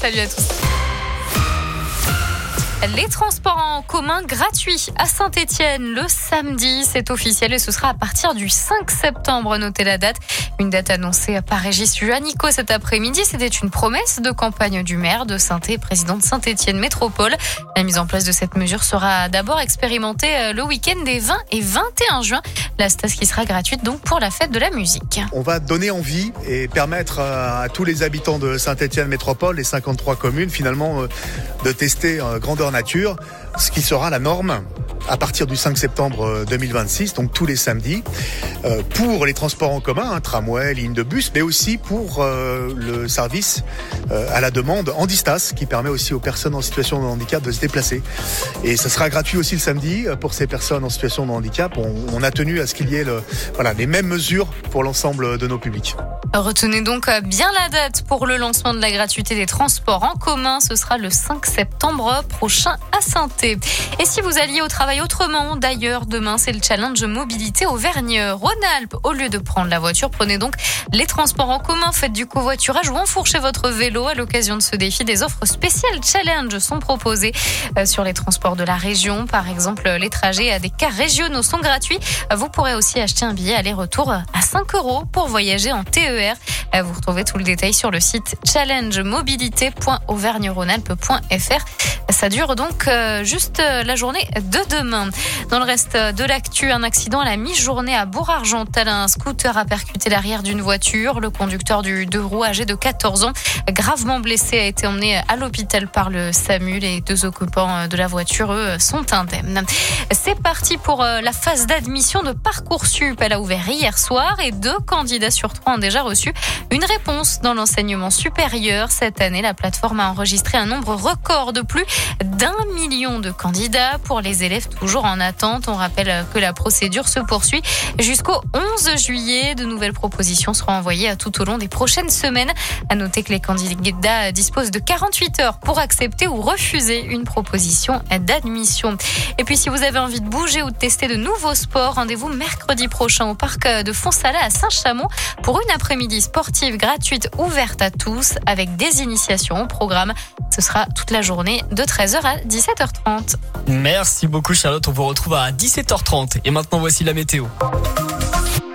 salut à tous. Les transports en commun gratuits à Saint-Étienne le samedi, c'est officiel et ce sera à partir du 5 septembre. Notez la date, une date annoncée par Régis Juanico cet après-midi. C'était une promesse de campagne du maire de Saint-Étienne, président de Saint-Étienne Métropole. La mise en place de cette mesure sera d'abord expérimentée le week-end des 20 et 21 juin. La stas qui sera gratuite donc pour la fête de la musique. On va donner envie et permettre à tous les habitants de Saint-Étienne Métropole, les 53 communes finalement, de tester grandeur nature, ce qui sera la norme à partir du 5 septembre 2026, donc tous les samedis, pour les transports en commun, tramway, ligne de bus, mais aussi pour le service à la demande Handistas, qui permet aussi aux personnes en situation de handicap de se déplacer. Et ça sera gratuit aussi le samedi pour ces personnes en situation de handicap. On a tenu à ce qu'il y ait les mêmes mesures pour l'ensemble de nos publics. Retenez donc bien la date pour le lancement de la gratuité des transports en commun. Ce sera le 5 septembre prochain à Saint-Étienne. Et si vous alliez au travail autrement, d'ailleurs, demain, c'est le challenge mobilité Auvergne-Rhône-Alpes. Au lieu de prendre la voiture, prenez donc les transports en commun, faites du covoiturage ou enfourchez votre vélo. À l'occasion de ce défi, des offres spéciales challenge sont proposées sur les transports de la région. Par exemple, les trajets à des cars régionaux sont gratuits. Vous pourrez aussi acheter un billet aller-retour à 5 € pour voyager en TER. Vous retrouvez tout le détail sur le site challengemobilité.auvergne-rhône-alpes.fr. Ça dure donc juste la journée de demain. Dans le reste de l'actu, un accident à la mi-journée à Bourg-Argental. Un scooter a percuté l'arrière d'une voiture. Le conducteur du 2 roues âgé de 14 ans, gravement blessé, a été emmené à l'hôpital par le SAMU. Les 2 occupants de la voiture, eux, sont indemnes. C'est parti pour la phase d'admission de Parcoursup. Elle a ouvert hier soir et 2 candidats sur 3 ont déjà reçu une réponse dans l'enseignement supérieur. Cette année, la plateforme a enregistré un nombre record de plus d'1 million de candidats. Pour les élèves toujours en attente, on rappelle que la procédure se poursuit jusqu'au 11 juillet. De nouvelles propositions seront envoyées tout au long des prochaines semaines. À noter que les candidats disposent de 48 heures pour accepter ou refuser une proposition d'admission. Et puis, si vous avez envie de bouger ou de tester de nouveaux sports, rendez-vous mercredi prochain au parc de Font-Salà à Saint-Chamond pour une après-midi sportive gratuite ouverte à tous avec des initiations au programme. Ce sera toute la journée de 13h à 17h30. Merci beaucoup Charlotte, on vous retrouve à 17h30 et maintenant voici la météo.